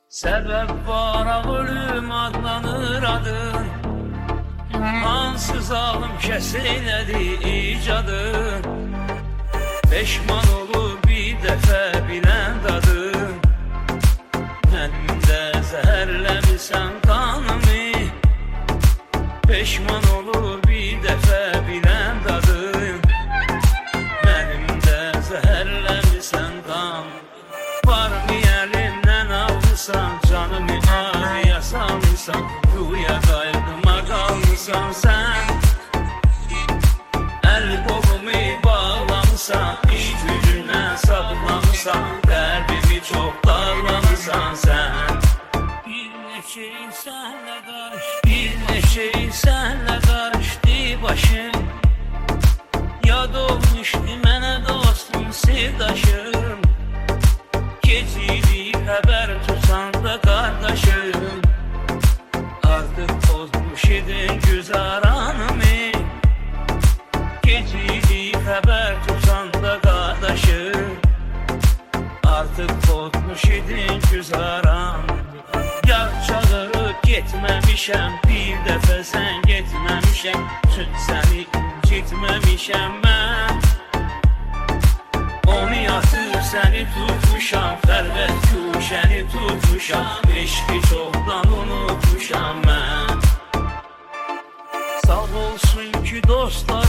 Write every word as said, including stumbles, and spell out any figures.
Sebep var ölüm adlanır adın, hansı zalim kesiledi icadın. Peşman olur bir defa bilen dadın, benimde zehirlemişsen kanımı. Peşman olur bir defa bilen dadın, benimde zehirlemişsen kanımı. Var mı elimden alırsan, canımı ağrıya salırsan, rüya kalbime kalırsan sen. El kolumu bağlamışsan, iş gücüne saplanırsan, kalbimi çok darlamışsan sen. Bir neçe insanla karış, bir neçe insanla karıştı başım. Yad olmuştu mənə dostum, sirdaşım. Keçilik haber tutsan da kardeşim, artık bozmuş idin güzaranımı. Keçilik haber tutsan da kardeşim, artık bozmuş idin güzaranımı. Yar çağırıp gitmemişem, bir defa sen gitmemişem, tüm seni incitmemişem ben. Onu yatır seni tutmuşam, fərvət kuşəni tutmuşam, eşqi çoxdan unutmuşam mən. Sağ olsun ki dostlar